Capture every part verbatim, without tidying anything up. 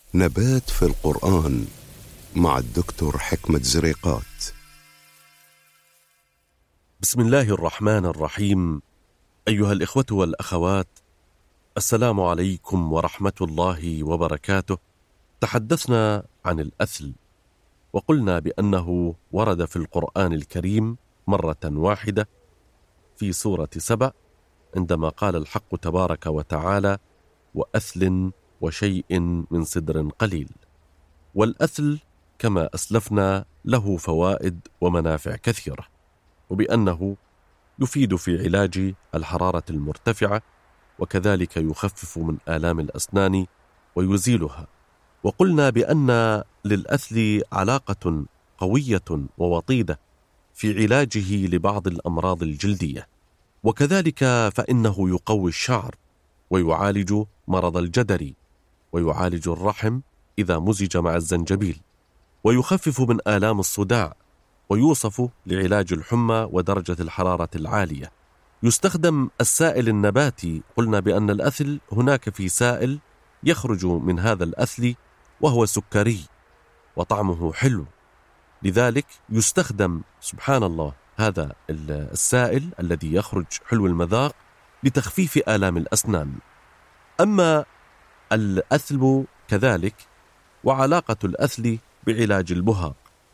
نبات في القرآن مع الدكتور حكمة زريقات. بسم الله الرحمن الرحيم. أيها الإخوة والأخوات، السلام عليكم ورحمة الله وبركاته. تحدثنا عن الأثل، وقلنا بأنه ورد في القرآن الكريم مرة واحدة في سورة سبأ، عندما قال الحق تبارك وتعالى: وأثل وشيء من سدر قليل. والأثل كما أسلفنا له فوائد ومنافع كثيرة، وبأنه يفيد في علاج الحرارة المرتفعة، وكذلك يخفف من آلام الأسنان ويزيلها. وقلنا بأن للأثل علاقة قوية ووطيدة في علاجه لبعض الأمراض الجلدية، وكذلك فإنه يقوي الشعر ويعالج مرض الجدري، ويعالج الرحم إذا مزج مع الزنجبيل، ويخفف من آلام الصداع، ويوصف لعلاج الحمى ودرجة الحرارة العالية. يستخدم السائل النباتي، قلنا بأن الأثل هناك في سائل يخرج من هذا الأثل وهو سكري وطعمه حلو، لذلك يستخدم سبحان الله هذا السائل الذي يخرج حلو المذاق لتخفيف آلام الأسنان. أما الأثل كذلك، وعلاقة الأثل بعلاج البهاق: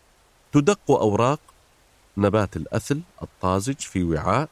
تدق أوراق نبات الأثل الطازج في وعاء،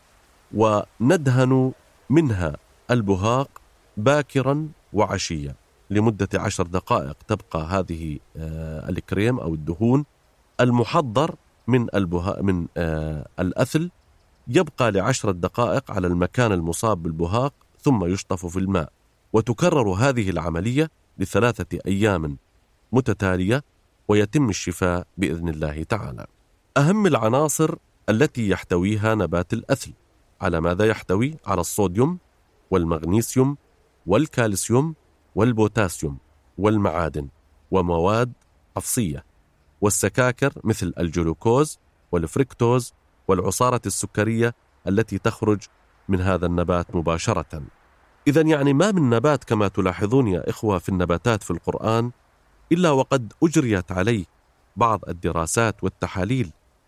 وندهن منها البهاق باكرا وعشيا لمدة عشر دقائق. تبقى هذه الكريم أو الدهون المحضر من البها من الأثل يبقى لعشر دقائق على المكان المصاب بالبهاق، ثم يشطف في الماء، وتكرر هذه العملية لثلاثة أيام متتالية، ويتم الشفاء بإذن الله تعالى. أهم العناصر التي يحتويها نبات الأثل على ماذا يحتوي؟ على الصوديوم والمغنيسيوم والكالسيوم والبوتاسيوم والمعادن ومواد حفصية والسكاكر مثل الجلوكوز والفركتوز والعصارة السكرية التي تخرج من هذا النبات مباشرة. إذن يعني ما من نبات كما تلاحظون يا إخوة في النباتات في القرآن إلا وقد أجريت عليه بعض الدراسات والتحاليل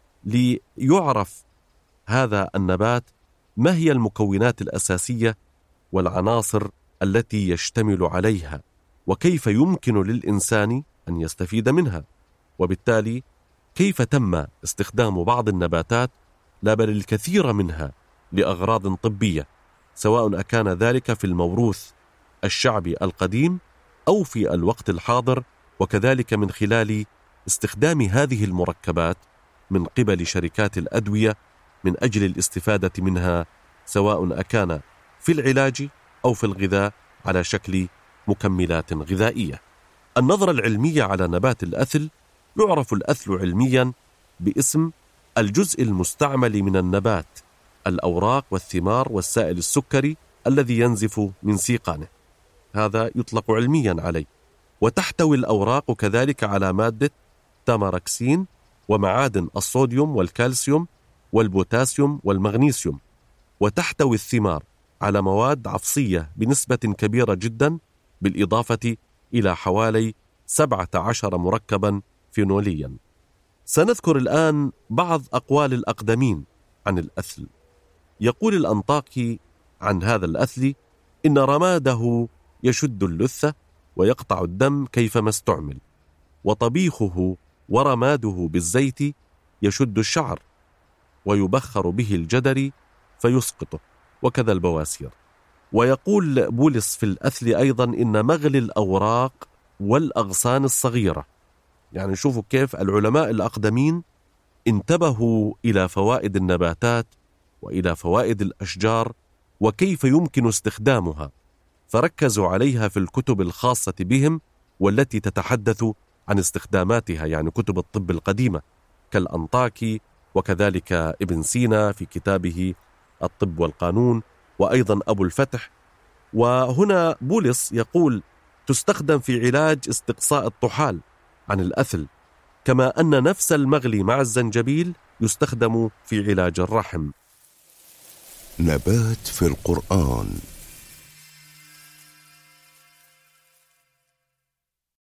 ليعرف هذا النبات ما هي المكونات الأساسية والعناصر التي يشتمل عليها، وكيف يمكن للإنسان أن يستفيد منها، وبالتالي كيف تم استخدام بعض النباتات لا بل الكثير منها لأغراض طبية، سواء أكان ذلك في الموروث الشعبي القديم أو في الوقت الحاضر، وكذلك من خلال استخدام هذه المركبات من قبل شركات الأدوية من أجل الاستفادة منها، سواء أكان في العلاج أو في الغذاء على شكل مكملات غذائية. النظرة العلمية على نبات الأثل: يعرف الأثل علميا باسم الجزء المستعمل من النبات، الأوراق والثمار والسائل السكري الذي ينزف من سيقانه، هذا يطلق علميا عليه. وتحتوي الأوراق كذلك على مادة تاماركسين ومعادن الصوديوم والكالسيوم والبوتاسيوم والمغنيسيوم. وتحتوي الثمار على مواد عفصية بنسبة كبيرة جدا، بالإضافة إلى حوالي سبعة عشر مركبا فينوليا. سنذكر الآن بعض أقوال الأقدمين عن الأثل. يقول الأنطاكي عن هذا الأثل: إن رماده يشد اللثة ويقطع الدم كيفما استعمل، وطبيخه ورماده بالزيت يشد الشعر ويبخر به الجدري فيسقطه، وكذا البواسير. ويقول بولس في الأثل أيضا: إن مغلي الأوراق والأغصان الصغيرة. يعني شوفوا كيف العلماء الأقدمين انتبهوا إلى فوائد النباتات وإلى فوائد الأشجار وكيف يمكن استخدامها، فركزوا عليها في الكتب الخاصة بهم والتي تتحدث عن استخداماتها، يعني كتب الطب القديمة كالأنطاكي، وكذلك ابن سينا في كتابه الطب والقانون، وأيضا أبو الفتح. وهنا بولس يقول: تستخدم في علاج استقصاء الطحال عن الأثل، كما أن نفس المغلي مع الزنجبيل يستخدم في علاج الرحم. نبات في القرآن.